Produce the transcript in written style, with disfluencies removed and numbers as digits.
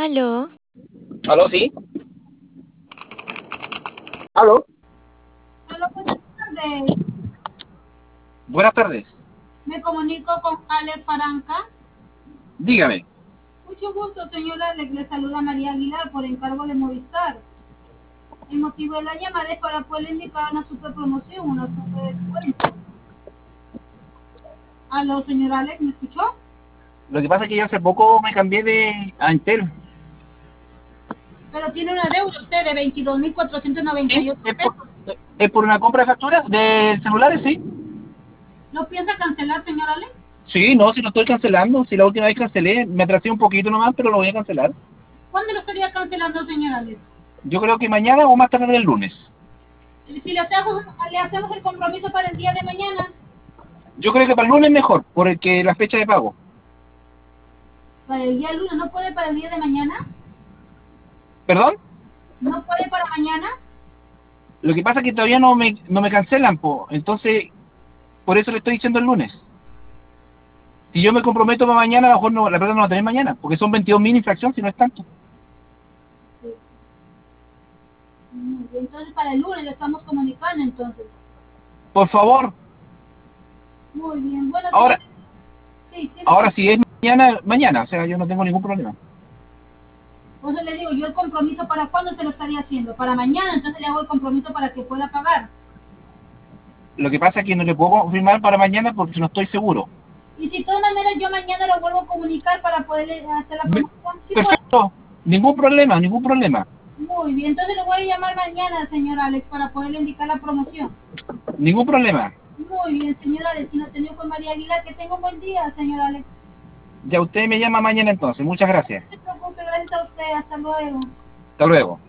Aló, ¿Aló, sí? ¿Aló? Hola, buenas tardes. Buenas tardes. Me comunico con Alex Faranca. Dígame. Mucho gusto, señor Alex. Le saluda María Aguilar por encargo de Movistar. El motivo de la llamada es para poder indicar una super promoción, una super descuento. Aló, señor Alex, ¿me escuchó? Lo que pasa es que yo hace poco me cambié a Entel. Pero tiene una deuda usted de ¿Sí? 22.498 pesos. Es por una compra de facturas de celulares, sí. ¿No piensa cancelar, señor Alex? Sí, no, si lo estoy cancelando. Si la última vez cancelé, me atrasé un poquito nomás, pero lo voy a cancelar. ¿Cuándo lo estaría cancelando, señor Alex? Yo creo que mañana o más tarde el lunes. Si le hacemos el compromiso para el día de mañana, Yo creo que para el lunes mejor, porque la fecha de pago. para el día lunes, ¿no puede para el día de mañana? ¿Perdón? ¿No puede para mañana? Lo que pasa es que todavía no me cancelan, po. Entonces, por eso le estoy diciendo el lunes. Si yo me comprometo para mañana, a lo mejor no, la plata no la tenés mañana, porque son 22.000 infracciones, si no es tanto. Entonces para el lunes le estamos comunicando entonces. Por favor. Muy bien, bueno señor, Ahora, sí, ahora si es mañana, mañana, o sea, yo no tengo ningún problema. entonces le digo, yo el compromiso para cuándo se lo estaría haciendo, para mañana, entonces le hago el compromiso para que pueda pagar. Lo que pasa es que no le puedo confirmar para mañana porque no estoy seguro. Y si de todas maneras yo mañana lo vuelvo a comunicar para poder hacer la Me- promoción, sí puede. Perfecto, ningún problema, ningún problema, Muy bien, entonces le voy a llamar mañana, señor Alex, para poderle indicar la promoción. ningún problema. Muy bien, señor Alex, y lo tengo con María Aguilar, que tenga un buen día, señor Alex. Ya usted me llama mañana entonces, muchas gracias. No se preocupe, gracias a usted, hasta luego. Hasta luego.